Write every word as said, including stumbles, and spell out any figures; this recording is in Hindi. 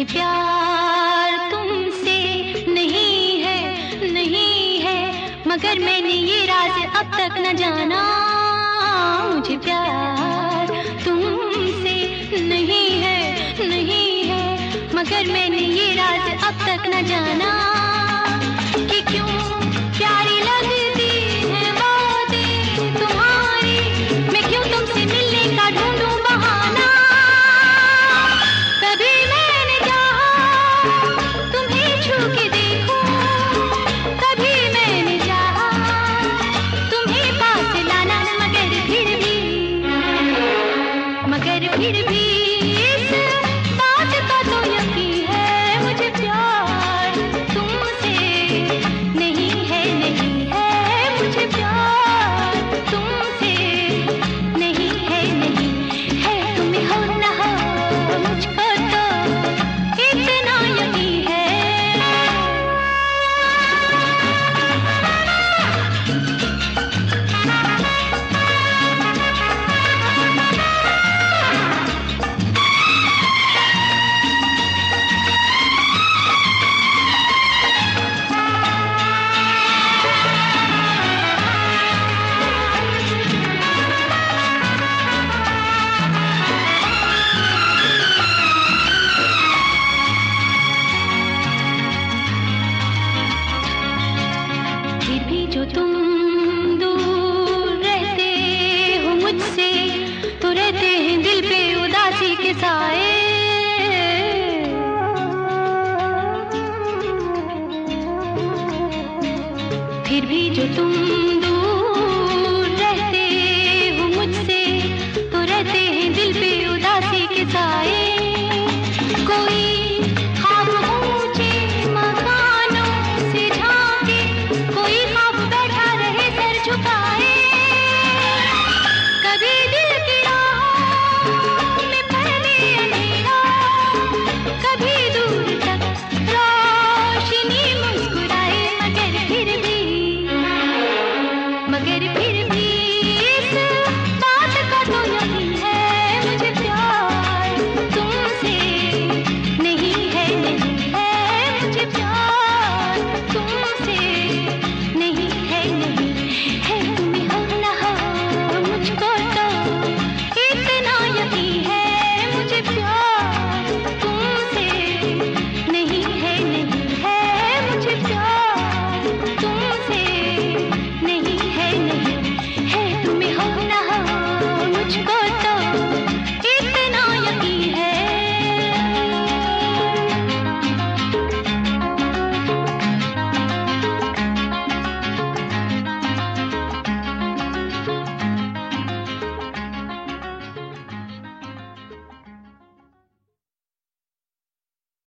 मुझे प्यार तुमसे नहीं है, नहीं है, मगर मैंने ये राज अब तक न जाना। मुझे प्यार तुमसे नहीं है, नहीं है, मगर मैंने ये राज अब तक न जाना कि क्यों प्यारी लगती है बातें तुम्हारी, मैं क्यों तुमसे मिलने का ढूंढूं बहाना। कभी मैंने चाहा तुम्हें छू के देखूं, कभी मैंने चाहा तुम्हें पास लाना, मगर फिर भी, मगर फिर भी इस बात का तो यकीन है, मुझे प्यार तुमसे नहीं है, नहीं है, मुझे प्यार तुमसे नहीं है, नहीं है, तुम्हें हो न हो मुझको तो इतना यकीन है। फिर भी जो तुम दूर रहते हो मुझसे, तो रहते हैं दिल पे उदासी के साए। फिर भी जो तुम दूर